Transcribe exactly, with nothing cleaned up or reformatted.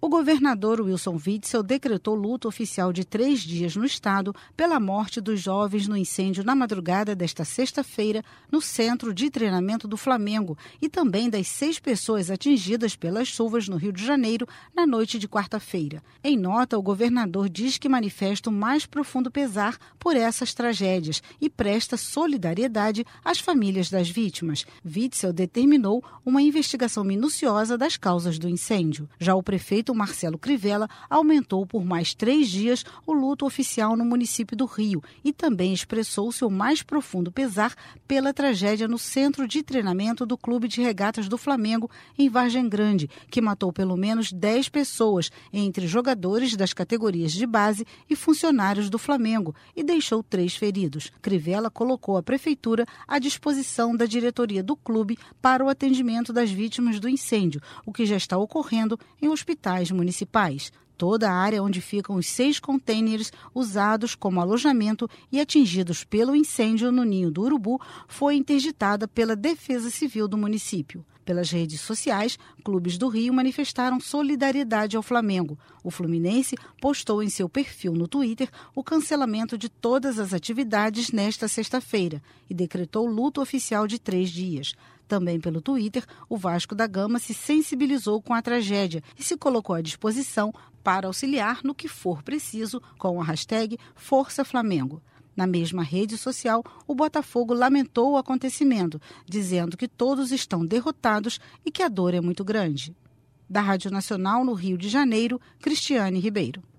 O governador Wilson Witzel decretou luto oficial de três dias no estado pela morte dos jovens no incêndio na madrugada desta sexta-feira no Centro de Treinamento do Flamengo e também das seis pessoas atingidas pelas chuvas no Rio de Janeiro na noite de quarta-feira. Em nota, o governador diz que manifesta o mais profundo pesar por essas tragédias e presta solidariedade às famílias das vítimas. Witzel determinou uma investigação minuciosa das causas do incêndio. Já o prefeito Marcelo Crivella aumentou por mais três dias o luto oficial no município do Rio e também expressou seu mais profundo pesar pela tragédia no centro de treinamento do Clube de Regatas do Flamengo, em Vargem Grande, que matou pelo menos dez pessoas, entre jogadores das categorias de base e funcionários do Flamengo, e deixou três feridos. Crivella colocou a prefeitura à disposição da diretoria do clube para o atendimento das vítimas do incêndio, o que já está ocorrendo em hospitais municipais. Toda a área onde ficam os seis contêineres usados como alojamento e atingidos pelo incêndio no Ninho do Urubu foi interditada pela Defesa Civil do município. Pelas redes sociais, clubes do Rio manifestaram solidariedade ao Flamengo. O Fluminense postou em seu perfil no Twitter o cancelamento de todas as atividades nesta sexta-feira e decretou luto oficial de três dias. Também pelo Twitter, o Vasco da Gama se sensibilizou com a tragédia e se colocou à disposição para auxiliar no que for preciso com a hashtag Força Flamengo. Na mesma rede social, o Botafogo lamentou o acontecimento, dizendo que todos estão derrotados e que a dor é muito grande. Da Rádio Nacional no Rio de Janeiro, Cristiane Ribeiro.